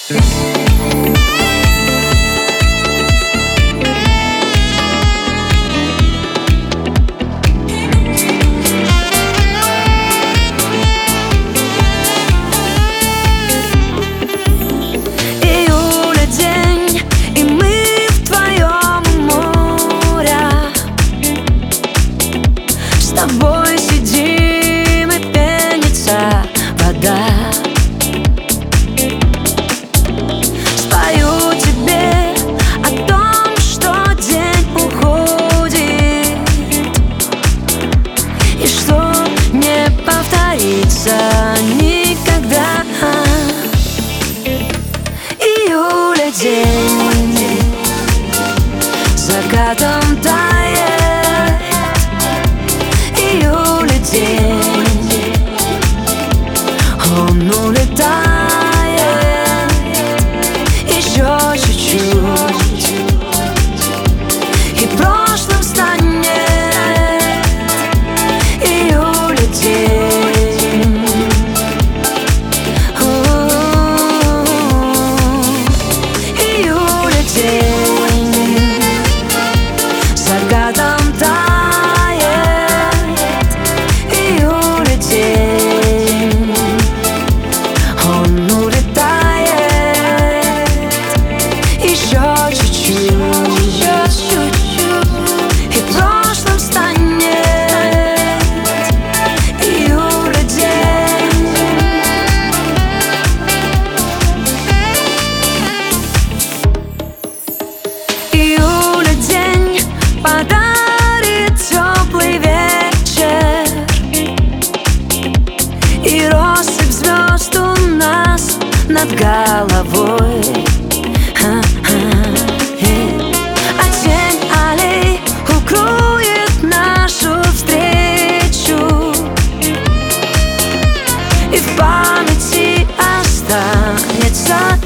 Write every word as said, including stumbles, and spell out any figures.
С тобой сидим и пенится вода. Спою тебе о том, что день уходит и что не повторится никогда. Июля день закатом тает. Июля день, он улетает. Еще чуть-чуть и прошлым станет. Июля день, июля день закатом тает. Подарит теплый вечер и россыпь звезд у нас над головой. А тень аллей укроет нашу встречу, и в памяти останется